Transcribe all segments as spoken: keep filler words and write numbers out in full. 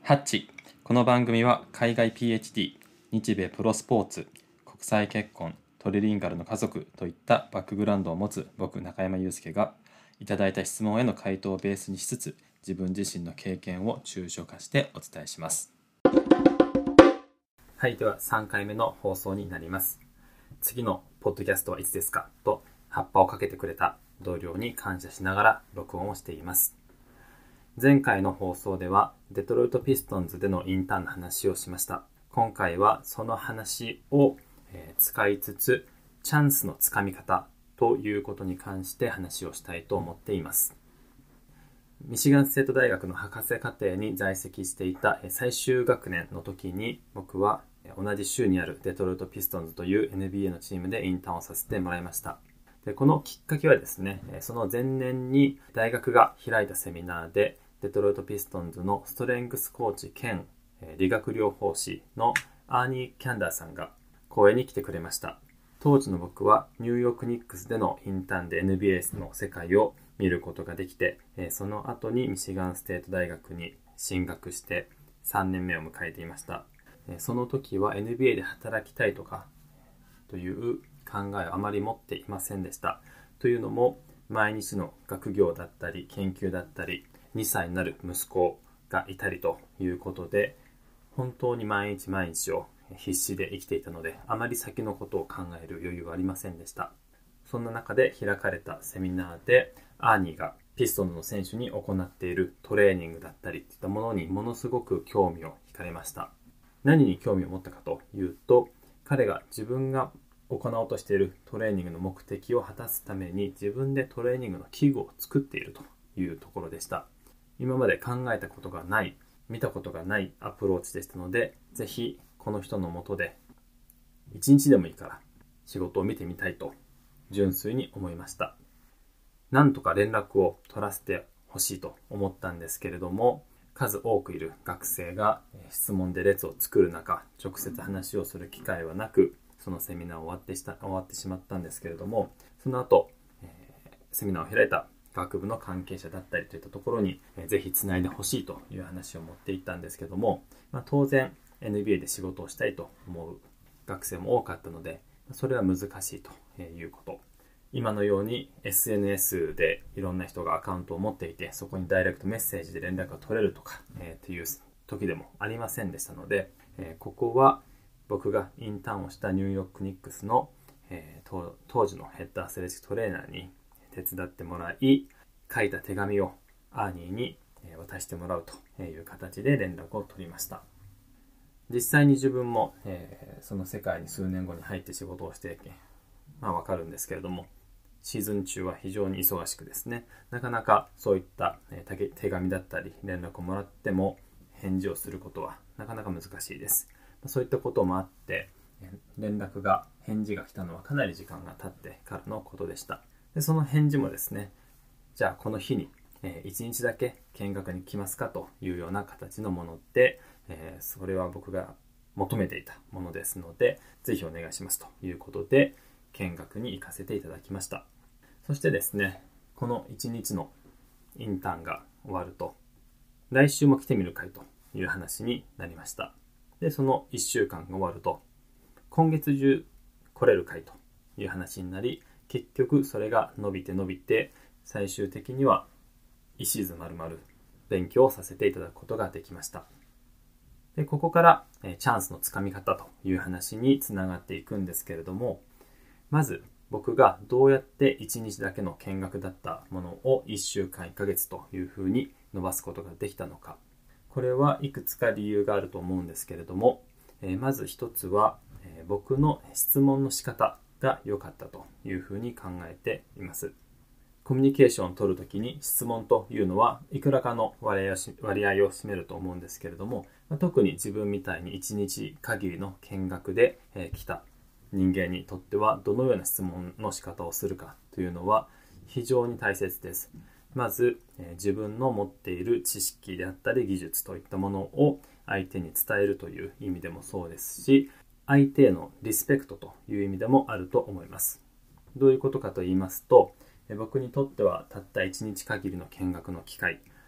ハッチ。この番組は海外 ピーエイチディー、日米プロスポーツ、国際結婚、トリリンガルの家族といったバックグラウンドを持つ僕中山雄介がいただいた質問への回答をベースにしつつ自分自身の経験を抽象化してお伝えします。はい、ではさんかいめの放送になります。次のポッドキャストはいつですかと葉っぱをかけてくれた同僚に感謝しながら録音をしています。前回の放送ではデトロイトピストンズでのインターンの話をしました。今回はその話を使いつつチャンスのつかみ方ということに関して話をしたいと思っています。ミシガンステート大学の博士課程に在籍していた最終学年の時に僕は同じ州にあるデトロイトピストンズという エヌビーエー のチームでインターンをさせてもらいました。でこのきっかけはですね、その前年に大学が開いたセミナーでデトロイトピストンズのストレングスコーチ兼理学療法士のアーニー・キャンダーさんが講演に来てくれました。当時の僕はニューヨークニックスでのインターンで エヌビーエー の世界を見ることができて、その後にミシガンステート大学に進学してさんねんめを迎えていました。その時は エヌビーエー で働きたいとかという考えをあまり持っていませんでした。というのも毎日の学業だったり研究だったりにさいになる息子がいたりということで本当に毎日毎日を必死で生きていたのであまり先のことを考える余裕はありませんでした。そんな中で開かれたセミナーでアーニーがピストンズの選手に行っているトレーニングだったりといったものにものすごく興味を惹かれました。何に興味を持ったかというと彼が自分が行おうとしているトレーニングの目的を果たすために自分でトレーニングの器具を作っているというところでした。今まで考えたことがない、見たことがないアプローチでしたので、ぜひこの人の下で一日でもいいから仕事を見てみたいと純粋に思いました。なんとか連絡を取らせてほしいと思ったんですけれども、数多くいる学生が質問で列を作る中、直接話をする機会はなく、そのセミナーを終わってした終わってしまったんですけれども、その後、えー、セミナーを開いた学部の関係者だったりといったところに、えー、ぜひつないでほしいという話を持っていったんですけども、まあ、当然 エヌビーエー で仕事をしたいと思う学生も多かったので、それは難しいということ。今のように エスエヌエス でいろんな人がアカウントを持っていて、そこにダイレクトメッセージで連絡が取れるとか、えー、という時でもありませんでしたので、えー、ここは僕がインターンをしたニューヨークニックスの、えー、当時のヘッドアスレチックトレーナーに手伝ってもらい、書いた手紙をアーニーに渡してもらうという形で連絡を取りました。実際に自分も、えー、その世界に数年後に入って仕事をしてまあわかるんですけれども、シーズン中は非常に忙しくですね、なかなかそういった手紙だったり連絡をもらっても返事をすることはなかなか難しいです。そういったこともあって連絡が返事が来たのはかなり時間が経ってからのことでした。でその返事もですね、じゃあこの日にいちにちだけ見学に来ますかというような形のもので、えー、それは僕が求めていたものですのでぜひお願いしますということで見学に行かせていただきました。そしてですね、このいちにちのインターンが終わると来週も来てみるかいという話になりました。でそのいっしゅうかんが終わると今月中来れるかいという話になり、結局それが伸びて伸びて最終的にはいちシーズン丸々勉強をさせていただくことができました。でここからえチャンスのつかみ方という話につながっていくんですけれども、まず僕がどうやっていちにちだけの見学だったものをいっしゅうかんいっかげつというふうに伸ばすことができたのか。これはいくつか理由があると思うんですけれども、えー、まず一つは、えー、僕の質問の仕方が良かったというふうに考えています。コミュニケーションを取るときに質問というのはいくらかの割合を割合を占めると思うんですけれども、まあ、特に自分みたいにいちにち限りの見学で、えー、来た人間にとってはどのような質問の仕方をするかというのは非常に大切です。まず、えー、自分の持っている知識であったり技術といったものを相手に伝えるという意味でもそうですし、相手へのリスペクトという意味でもあると思います。どういうことかと言いますと、えー、僕にとってはたったいちにち限りの見学の機会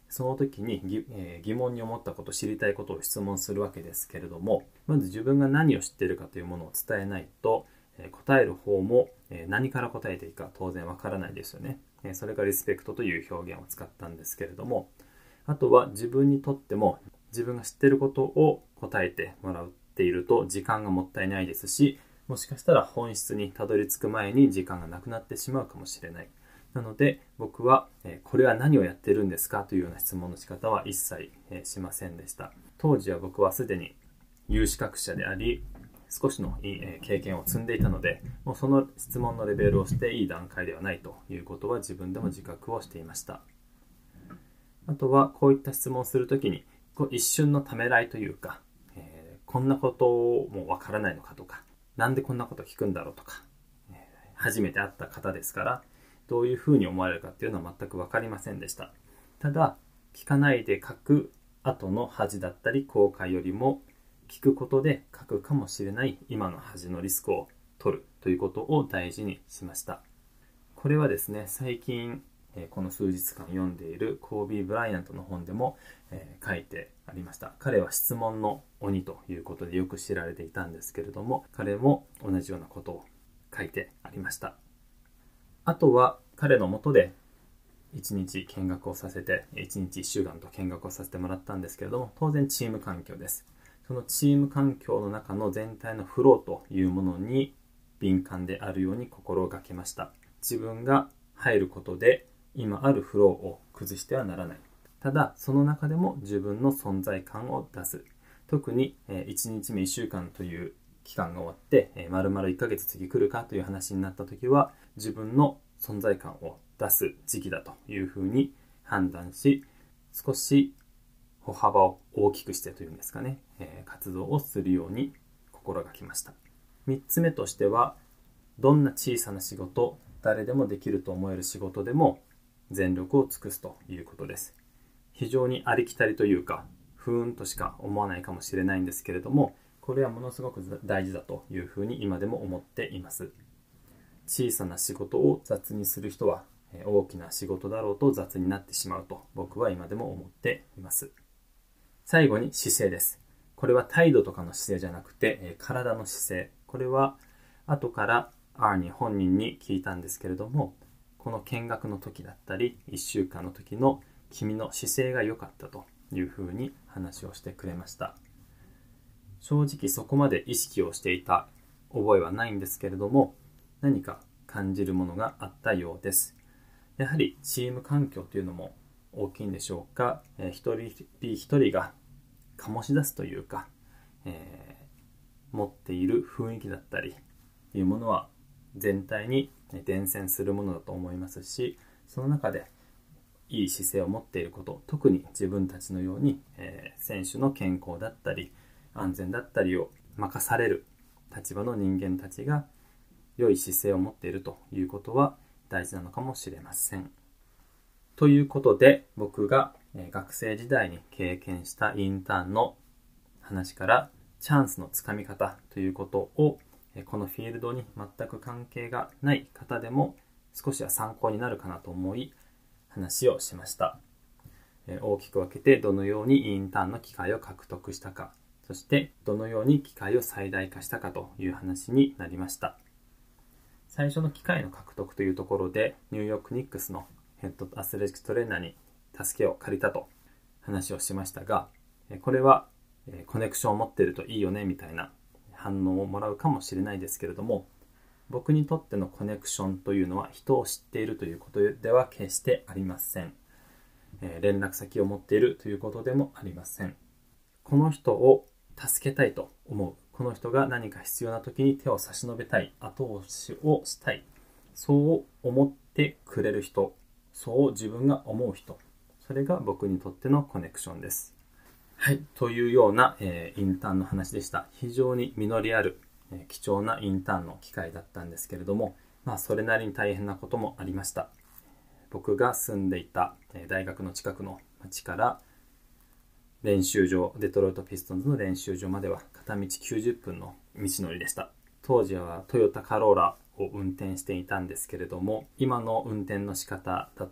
その時に疑、えー疑問に思ったこと、知りたいことを質問するわけですけれども、まず自分が何を知っているかというものを伝えないと、えー答える方も、えー何から答えていいか当然わからないですよね。えーそれがリスペクトという表現を使ったんですけれども、あとは自分にとっても自分が知っていることを答えてもらっていると時間がもったいないですし、もしかしたら本質にたどり着く前に時間がなくなってしまうかもしれない。なので僕は、えーこれは何をやってるんですかというような質問の仕方は一切、えーしませんでした。当時は僕はすでに有資格者であり、少しのいい、えー経験を積んでいたので、もうその質問のレベルをしていい段階ではないということは自分でも自覚をしていました。あとはこういった質問をするときにこう一瞬のためらいというか、えーこんなこともわからないのかとか、なんでこんなこと聞くんだろうとか、えー初めて会った方ですからどういうふうに思われるかっていうのは全く分かりませんでした。ただ聞かないで書く後の恥だったり後悔よりも、聞くことで書くかもしれない今の恥のリスクを取るということを大事にしました。これはですね、最近えーこの数日間読んでいるコービー・ブライアントの本でも、えー書いてありました。彼は質問の鬼ということでよく知られていたんですけれども、彼も同じようなことを書いてありました。あとは彼の下でいちにち見学をさせて、いちにちいっしゅうかんと見学をさせてもらったんですけれども、当然チーム環境です。そのチーム環境の中の全体のフローというものに敏感であるように心がけました。自分が入ることで今あるフローを崩してはならない。ただその中でも自分の存在感を出す。特にいちにちめいっしゅうかんという期間が終わって丸々いっかげつ次来るかという話になった時は、自分の存在感を出す時期だというふうに判断し、少し歩幅を大きくしてというんですかね、えー活動をするように心がけました。みっつめとしては、どんな小さな仕事、誰でもできると思える仕事でも全力を尽くすということです。非常にありきたりというか、ふーんとしか思わないかもしれないんですけれども、これはものすごく大事だというふうに今でも思っています。小さな仕事を雑にする人は、大きな仕事だろうと雑になってしまうと僕は今でも思っています。最後に姿勢です。これは態度とかの姿勢じゃなくて、体の姿勢。これは後からアーニー本人に聞いたんですけれども、この見学の時だったりいっしゅうかんの時の君の姿勢が良かったというふうに話をしてくれました。正直そこまで意識をしていた覚えはないんですけれども、何か感じるものがあったようです。やはりチーム環境というのも大きいんでしょうか。えー、一人一人が醸し出すというか、えー、持っている雰囲気だったりというものは全体に伝染するものだと思いますし、その中でいい姿勢を持っていること、特に自分たちのように、えー、選手の健康だったり安全だったりを任される立場の人間たちが良い姿勢を持っているということは大事なのかもしれません。ということで、僕が学生時代に経験したインターンの話からチャンスのつかみ方ということを、このフィールドに全く関係がない方でも少しは参考になるかなと思い話をしました。大きく分けてどのようにインターンの機会を獲得したか、そしてどのように機会を最大化したかという話になりました。最初の機会の獲得というところで、ニューヨークニックスのヘッドアスレチックストレーナーに助けを借りたと話をしましたが、これはコネクションを持っているといいよねみたいな反応をもらうかもしれないですけれども、僕にとってのコネクションというのは人を知っているということでは決してありません。連絡先を持っているということでもありません。この人を助けたいと思う、この人が何か必要な時に手を差し伸べたい、後押しをしたい、そう思ってくれる人、そう自分が思う人、それが僕にとってのコネクションです。はい、というような、えー、インターンの話でした。非常に実りある、えー、貴重なインターンの機会だったんですけれども、まあそれなりに大変なこともありました。僕が住んでいた、えー、大学の近くの町から練習場、デトロイトピストンズの練習場までは片道きゅうじゅっぷんの道のりでした。当時はトヨタカローラを運転していたんですけれども、今の運転の仕方だと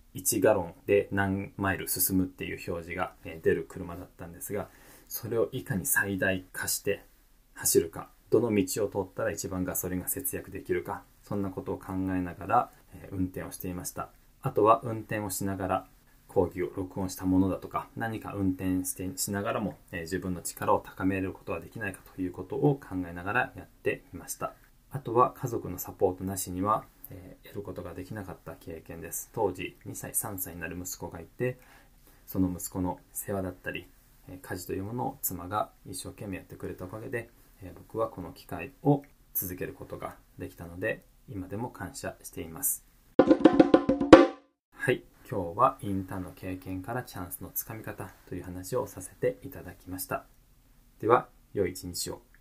いちガロンで何マイル進むっていう表示が出る車だったんですが、それをいかに最大化して走るか、どの道を通ったら一番ガソリンが節約できるか、そんなことを考えながら運転をしていました。あとは運転をしながら講義を録音したものだとか、何か運転してしながらも自分の力を高めることはできないかということを考えながらやっていました。あとは家族のサポートなしにはえー、得ることができなかった経験です。当時にさいさんさいになる息子がいて、その息子の世話だったり、えー、家事というものを妻が一生懸命やってくれたおかげで、えー、僕はこの機会を続けることができたので、今でも感謝しています。はい、今日はインターンの経験からチャンスのつかみ方という話をさせていただきました。では良い一日を。